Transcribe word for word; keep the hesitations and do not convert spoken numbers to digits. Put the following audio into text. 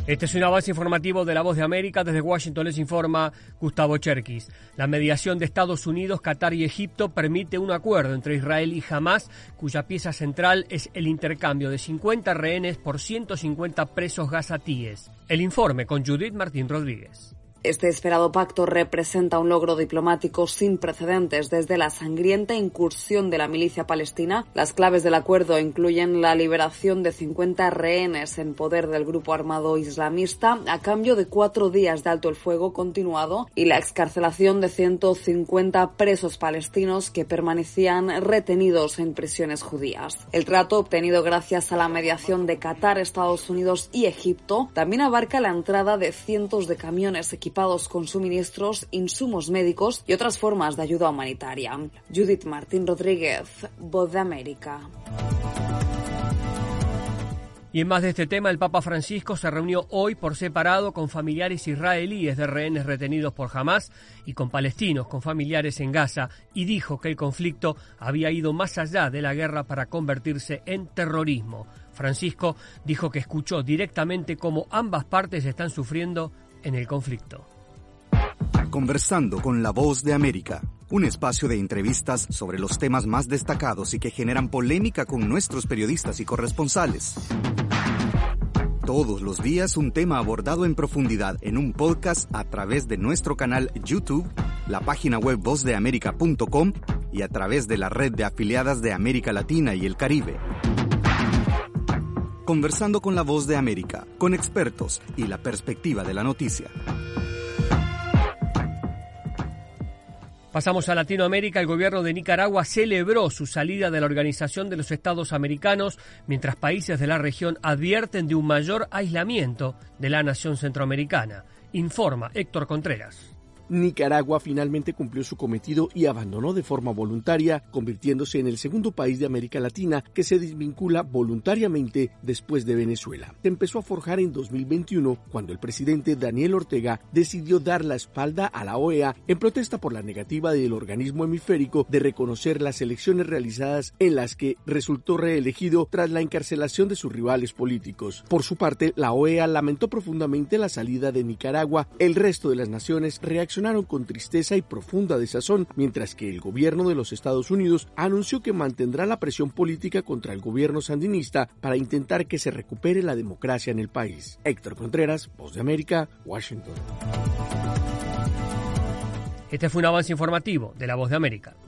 Este es un avance informativo de La Voz de América. Desde Washington les informa Gustavo Cherkis. La mediación de Estados Unidos, Qatar y Egipto permite un acuerdo entre Israel y Hamás, cuya pieza central es el intercambio de cincuenta rehenes por ciento cincuenta presos gazatíes. El informe con Judith Martín Rodríguez. Este esperado pacto representa un logro diplomático sin precedentes desde la sangrienta incursión de la milicia palestina. Las claves del acuerdo incluyen la liberación de cincuenta rehenes en poder del grupo armado islamista a cambio de cuatro días de alto el fuego continuado y la excarcelación de ciento cincuenta presos palestinos que permanecían retenidos en prisiones judías. El trato, obtenido gracias a la mediación de Qatar, Estados Unidos y Egipto, también abarca la entrada de cientos de camiones equipados con suministros, insumos médicos y otras formas de ayuda humanitaria. Judith Martín Rodríguez, Voz de América. Y en más de este tema, el Papa Francisco se reunió hoy por separado con familiares israelíes de rehenes retenidos por Hamás y con palestinos con familiares en Gaza y dijo que el conflicto había ido más allá de la guerra para convertirse en terrorismo. Francisco dijo que escuchó directamente cómo ambas partes están sufriendo en el conflicto. Conversando con La Voz de América, un espacio de entrevistas sobre los temas más destacados y que generan polémica con nuestros periodistas y corresponsales. Todos los días un tema abordado en profundidad en un podcast a través de nuestro canal YouTube, la página web voz de américa punto com y a través de la red de afiliadas de América Latina y el Caribe. Conversando con La Voz de América, con expertos y la perspectiva de la noticia. Pasamos a Latinoamérica. El gobierno de Nicaragua celebró su salida de la Organización de los Estados Americanos, mientras países de la región advierten de un mayor aislamiento de la nación centroamericana. Informa Héctor Contreras. Nicaragua finalmente cumplió su cometido y abandonó de forma voluntaria, convirtiéndose en el segundo país de América Latina que se desvincula voluntariamente después de Venezuela. Se empezó a forjar en dos mil veintiuno, cuando el presidente Daniel Ortega decidió dar la espalda a la O E A en protesta por la negativa del organismo hemisférico de reconocer las elecciones realizadas en las que resultó reelegido tras la encarcelación de sus rivales políticos. Por su parte, la O E A lamentó profundamente la salida de Nicaragua. El resto de las naciones reaccionaron con tristeza y profunda desazón, mientras que el gobierno de los Estados Unidos anunció que mantendrá la presión política contra el gobierno sandinista para intentar que se recupere la democracia en el país. Héctor Contreras, Voz de América, Washington. Este fue un avance informativo de La Voz de América.